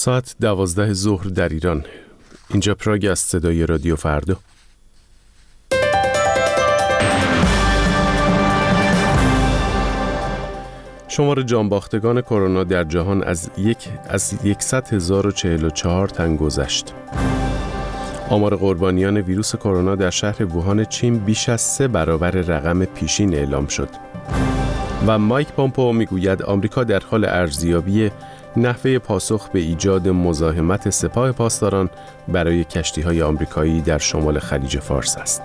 ساعت 12 ظهر در ایران. اینجا پراگ است. صدای رادیو فردا. شمار جانباختگان کرونا در جهان از 100,044 تن گذشت. آمار قربانیان ویروس کرونا در شهر ووهان چین بیش از 3 برابر رقم پیشین اعلام شد. و مایک پومپئو میگوید آمریکا در حال ارزیابی نحوه پاسخ به ایجاد مزاحمت سپاه پاسداران برای کشتی‌های آمریکایی در شمال خلیج فارس است.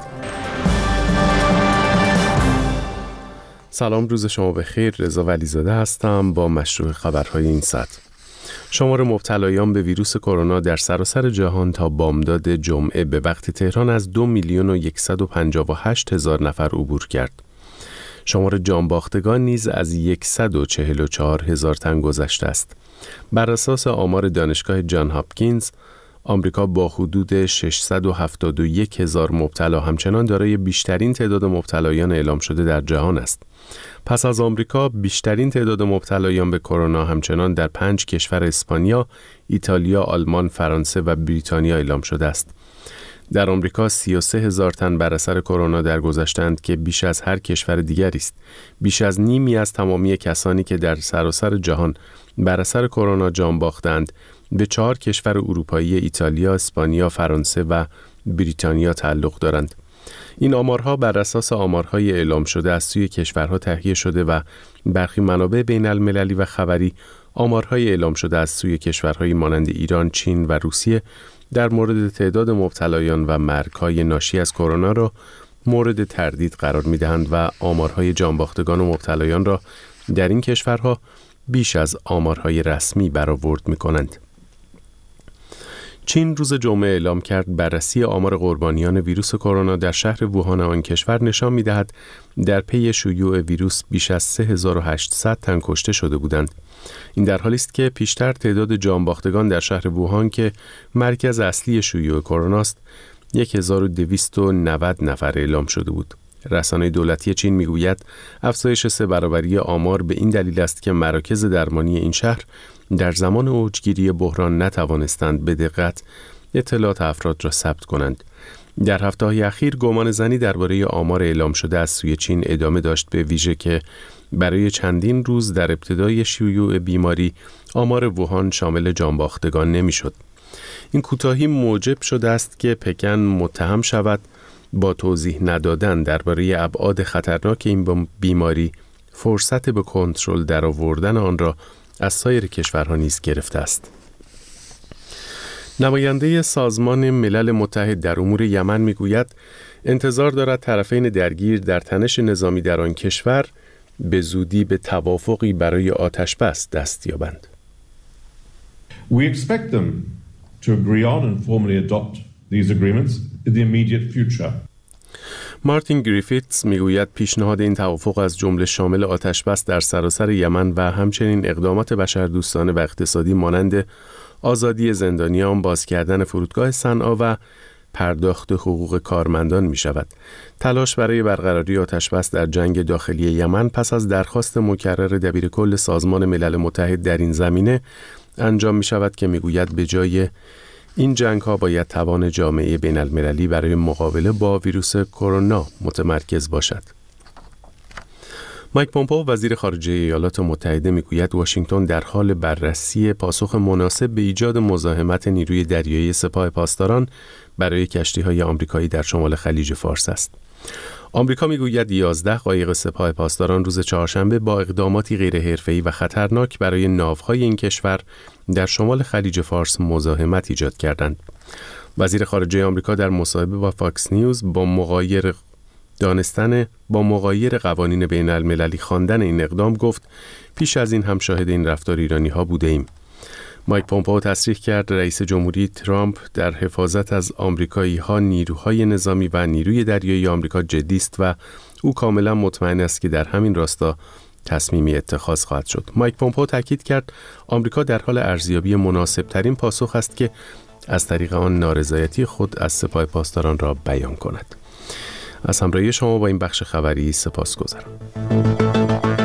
سلام، روز شما بخیر. رضا ولیزاده هستم با مشروع خبرهای این ساعت. شمار مبتلایان به ویروس کرونا در سراسر جهان تا بامداد جمعه به وقت تهران از 2,158,000 نفر عبور کرد. شمار جانباختگان نیز از 144,000 تن گذشته است. بر اساس آمار دانشگاه جان هاپکینز، آمریکا با حدود 671,000 مبتلا همچنان دارای بیشترین تعداد مبتلایان اعلام شده در جهان است. پس از آمریکا، بیشترین تعداد مبتلایان به کرونا همچنان در 5 کشور اسپانیا، ایتالیا، آلمان، فرانسه و بریتانیا اعلام شده است. در آمریکا 33,000 تن بر اثر کرونا درگذشتند که بیش از هر کشور دیگری است. بیش از نیمی از تمامی کسانی که در سراسر جهان بر اثر کرونا جان باختند به 4 کشور اروپایی ایتالیا، اسپانیا، فرانسه و بریتانیا تعلق دارند. این آمارها بر اساس آمارهای اعلام شده از سوی کشورها تهیه شده و برخی منابع بین المللی و خبری آمارهای اعلام شده از سوی کشورهای مانند ایران، چین و روسیه در مورد تعداد مبتلایان و مرگ‌های ناشی از کرونا را مورد تردید قرار می‌دهند و آمارهای جانباختگان و مبتلایان را در این کشورها بیش از آمارهای رسمی برآورد می‌کنند. چین روز جمعه اعلام کرد بررسی آمار قربانیان ویروس کرونا در شهر ووهان آن کشور نشان می‌دهد در پی شیوع ویروس بیش از 3,800 تن کشته شده بودند. این در حالی است که پیشتر تعداد جانباختگان در شهر ووهان که مرکز اصلی شیوع کرونا است 1,290 نفر اعلام شده بود. رسانه دولتی چین میگوید افزایش 3 برابری آمار به این دلیل است که مراکز درمانی این شهر در زمان اوجگیری بحران نتوانستند به دقت اطلاعات افراد را ثبت کنند. در هفته‌های اخیر گمان زنی درباره آمار اعلام شده از سوی چین ادامه داشت، به ویژه که برای چندین روز در ابتدای شیوع بیماری آمار ووهان شامل جانباختگان نمی‌شد. این کوتاهی موجب شده است که پکن متهم شود با توضیح ندادن درباره ابعاد خطرناک این بیماری فرصت به کنترل درآوردن آن را از سایر کشورها نیز گرفته است. نماینده سازمان ملل متحد در امور یمن میگوید انتظار دارد طرفین درگیر در تنش نظامی در آن کشور به زودی به توافقی برای آتش‌بس دست یابند. We expect them to agree on and formally adopt these agreements in the immediate future. مارتین گریفیتس میگوید پیشنهاد این توافق از جمله شامل آتش‌بس در سراسر یمن و همچنین اقدامات بشردوستانه و اقتصادی مانند آزادی زندانیان، باز کردن فرودگاه صنعا و پرداخت حقوق کارمندان می شود. تلاش برای برقراری آتش‌بس در جنگ داخلی یمن پس از درخواست مکرر دبیرکل سازمان ملل متحد در این زمینه انجام می شود که می گوید به جای این جنگ ها باید توان جامعه بین المللی برای مقابله با ویروس کرونا متمرکز باشد. مایک پومپئو وزیر خارجه ایالات متحده میگوید واشنگتن در حال بررسی پاسخ مناسب به ایجاد مزاحمت نیروی دریایی سپاه پاسداران برای کشتی‌های آمریکایی در شمال خلیج فارس است. آمریکا میگوید 11 قایق سپاه پاسداران روز چهارشنبه با اقداماتی غیرحرفه‌ای و خطرناک برای ناوهای این کشور در شمال خلیج فارس مزاحمت ایجاد کردند. وزیر خارجه آمریکا در مصاحبه با فاکس نیوز با مغایر قوانین بین المللی خواندن این اقدام گفت پیش از این هم شاهد این رفتار ایرانی ها بوده ایم. مایک پومپئو تصریح کرد رئیس جمهوری ترامپ در حفاظت از آمریکایی ها نیروهای نظامی و نیروی دریایی آمریکا جدی است و او کاملا مطمئن است که در همین راستا تصمیمی اتخاذ خواهد شد. مایک پومپئو تاکید کرد آمریکا در حال ارزیابی مناسب ترین پاسخ است که از طریق آن نارضایتی خود از سپاه پاسداران را بیان کند. از همراهی شما با این بخش خبری سپاسگزارم.